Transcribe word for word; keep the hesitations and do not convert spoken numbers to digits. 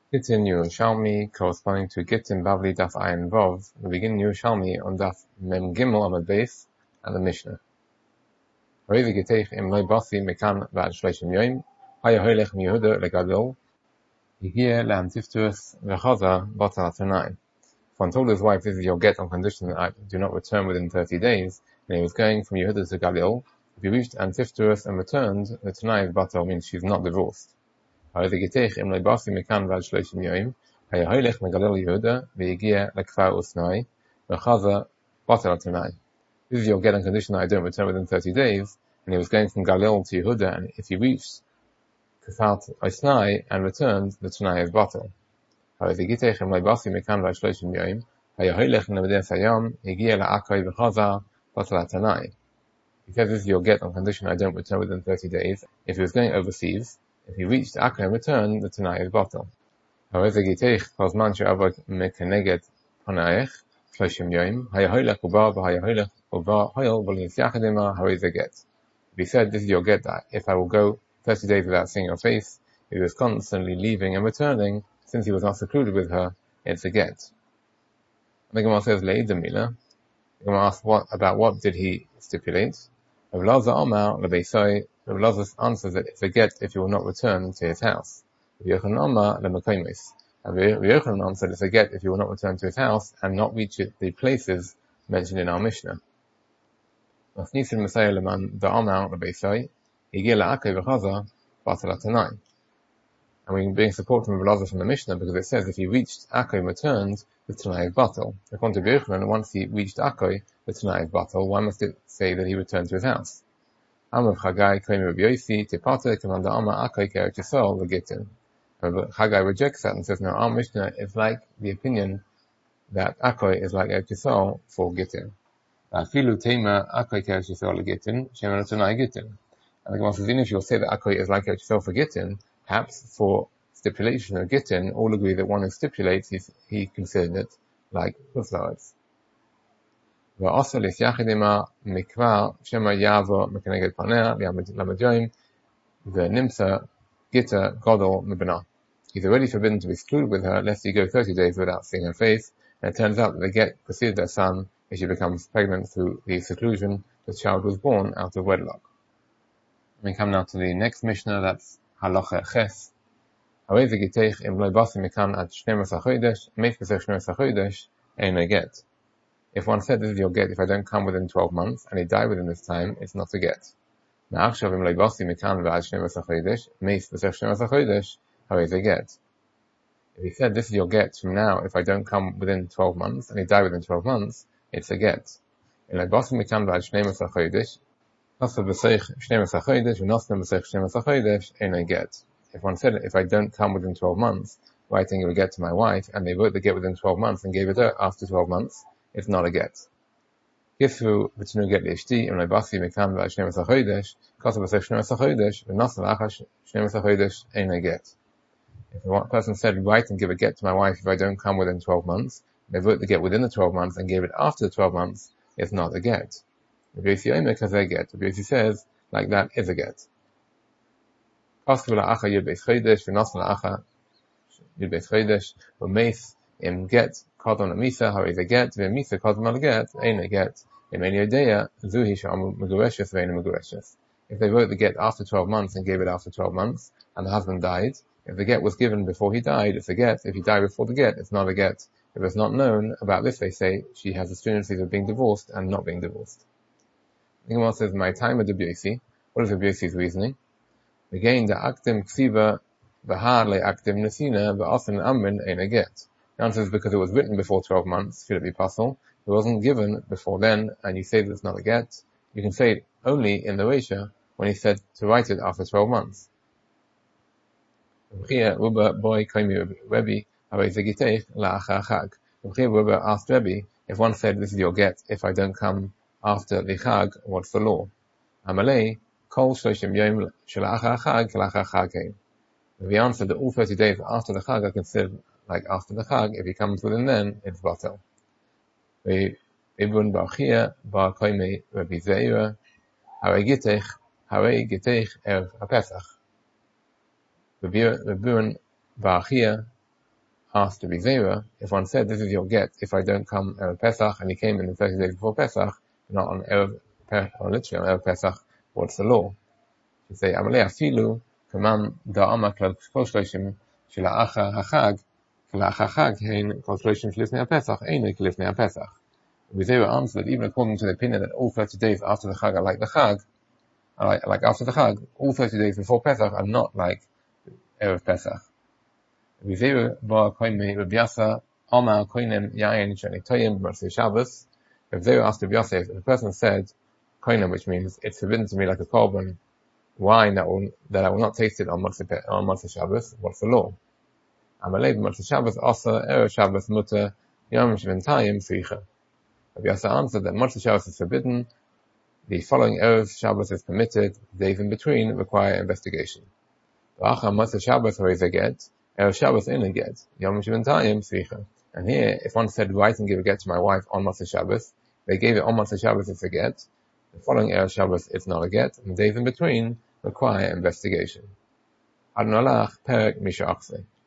Gittin Yerushalmi, corresponding to Gittin Bavli Daf Ayin Vov. We begin Yerushalmi on Daf Mem Gimel Amud Beis and the Mishnah. However, Giteich im Loi Basi Mekan V'ad Shleishim Yoim, Haya Hoylech Miyehuda Legadol, Higia Lam Tiftus V'chaza Batal Tanai. If one told his wife, this is your get on condition that I do not return within thirty days, and he was going from Yehuda to Galil, if he reached Antiftuus and returned, the Tanai is Batal means she's not divorced. However, Giteich im Loi Basi Mekan V'ad Shleishim Yoim, Haya Hoylech Megalil Yehuda, V'higia Lekfar Usnai, V'chaza Batal Tanai. This is your get on condition that I don't return within thirty days, and he was going from Galil to Yehuda, and if he reached Kafat Osnai and returned, the Tanai is Batal. However, Giteich im Loi Basi Mekan V'ad Shleishim Yoim, Haya Hoylech Nevedes Hayom, Higia La'akoi V'chaza Batal Tanai. He says this is your get on condition I don't return within thirty days. If he was going overseas, if he reached Akkoi and returned, the Tanai is Batal. However, Giteich Kozman She'avod Mekeneged Panaich Shleishim Yoim, Haya Hoylech Uba V'Haya Hoylech Uba Hoyel V'Lins Yachadima However get. If he said this is your get that if I will go thirty days without seeing your face, if he was constantly leaving and returning, since he was not secluded with her, it's a get. The Gemara says Le'id Mila. The Gemara asks what about what did he stipulate? Rav Elazar Omar Lebeisai. Rav Elazar answers that it's a get if he will not return to his house. Rav Yochanan Omar Lemekomis. And Rav Yochanan said it's a get if he will not return to his house and not reach the places mentioned in our Mishnah. Masnisim Messiah Leman the Omar Lebeisai. Higia La'akoi V'chaza Batal Tanai. And we can bring support from Rav Elazar from the Mishnah because it says if he reached Akkoi and returned, the Tanai is Batal. According to Rav Yochanan, once he reached Akkoi, the Tanai is Batal. Why must it say that he returned to his house? Amar Chagai Koim Rabbi Yosi Tepata Commander Amar Akkoi Keret Yisrael Legitin. Chagai rejects that and says no, our Mishnah is like the opinion that Akkoi is like Eretz Yisrael for Gittin. Afilu Tema Akkoi Keret Yisrael Legitin Shemen Tanai Gittin. And the Gemara says even if you'll say that Akkoi is like Eretz Yisrael for Gittin, perhaps for stipulation of Gittin, all agree that one who stipulates, he, he considered it like Chutz. V'asa l'syachidima mikvar shema yavo mekeneged panea l'amajoim v'nimsa gita godol mibana. He's already forbidden to be secluded with her lest he go thirty days without seeing her face, and it turns out that the get preceded their son if she becomes pregnant through the seclusion. The child was born out of wedlock. We come now to the next Mishnah, that's Halacha Ches. However, Giteich im Loi Basi Mekan Ad Shneimasa Chodesh, Meif B'Sech Shneimasa Chodesh, Ein a get. If one said this is your get if I don't come within twelve months, and he died within this time, it's not a get. Ma'achshav im Loi Basi Mekan V'ad Shneimasa Chodesh, Meif B'Sech Shneimasa Chodesh, However get. If he said this is your get from now if I don't come within twelve months, and he died within twelve months, it's a get. Im Loi Basi Mekan V'ad Shneimasa Chodesh, Nasa B'Sech Shneimasa Chodesh, V'Nasna B'Sech Shneimasa Chodesh, Ein a get. If one said if I don't come within twelve months, writing a get to my wife, and they wrote the get within twelve months and gave it her after twelve months, it's not a get. Gifru v'tnu get l'ishti, im Loi Basi Mekan V'ad Shneimasa Chodesh, Kasa B'Sech Shneimasa Chodesh, V'Nasna L'achar Shneimasa Chodesh, Ein a get. If one person said write and give a get to my wife if I don't come within twelve months, they wrote the get within the twelve months and gave it after the twelve months, it's not a get. Rabbi Yosi Omer Kazeh get. Rabbi Yosi says like that is a get. Ask La'acha Yud Beis Chodesh, V'Nas La'acha Yud Beis Chodesh, V'Meis Im Get Kadon Amisa, how is a get? V'Misa Kadon Al Get, Ein a get. Im Ein Yodeya Zuhi Sh'amu Megureshes V'Ein Megureshes. If they wrote the get after twelve months and gave it after twelve months, and the husband died, if the get was given before he died, it's a get. If he died before the get, it's not a get. If it's not known about this, they say she has the stringencies of being divorced and not being divorced. The Gemara says, "My time at Rabbi Yosi." What is Rabbi Yosi's reasoning? Again, the actim ksiva v'har le'actim nesina v'asin amrin ein a get. The answer is because it was written before twelve months, should it be possible? It wasn't given before then, and you say that it's not a get. You can say it only in the Reisha when he said to write it after twelve months. Rebbe asked Rebbe, if one said this is your get, if I don't come after the Chag, what's the law? Amalei, Kol Shloshim Yom Shalachar Chag Kalachar Chag came. If he answered that all thirty days after the Chag are considered like after the Chag, if he comes within then, it's Batel. Ibn Barchia Bar Koimei Rabbi Zeira Harei Gitech Harei Gitech Erev HaPesach. Rabbi Barchia asked Rabbi Zera, if one said, this is your get, if I don't come Erev Pesach, and he came in the thirty days before Pesach, not on Erev, or literally on Erev Pesach, what's the law? You say, Amalei afilu, kamam da'ama kol shloshim shila'acha hachag, shila'acha hachag, hein kol shloshim shlifnei HaPesach, ein lifnei HaPesach. Rabbi Zera answered, even according to the opinion that all thirty days after the Chag are like the Chag, are like, like after the Chag, all thirty days before Pesach are not like Erev Pesach. Rabbi Zera bar koine Rabbi Yasa Omar koinem yain shani toyim b'matzei Shabbos. Rabbi Zera asked Rabbi Yosef, if the person said koinem, which means it's forbidden to me like a korban wine that will that I will not taste it on Motzei on Motzei Shabbos, what's the law? Amalei b'matzei Shabbos asa Erev Shabbos muter yom shventayim sricha. Rabbi Yasa answered that Motzei Shabbos is forbidden, the following Erev Shabbos is permitted, days in between require investigation. V'acha Motzei Shabbos hoize get, Erev Shabbos in a get, Yom Shivantayim Sricha. And here, if one said, write and give a get to my wife on Motzei Shabbos, they gave it on Motzei Shabbos, it's a get. The following Erev Shabbos, it's not a get, and the days in between require investigation. Adonalach Perek Misha Aksei.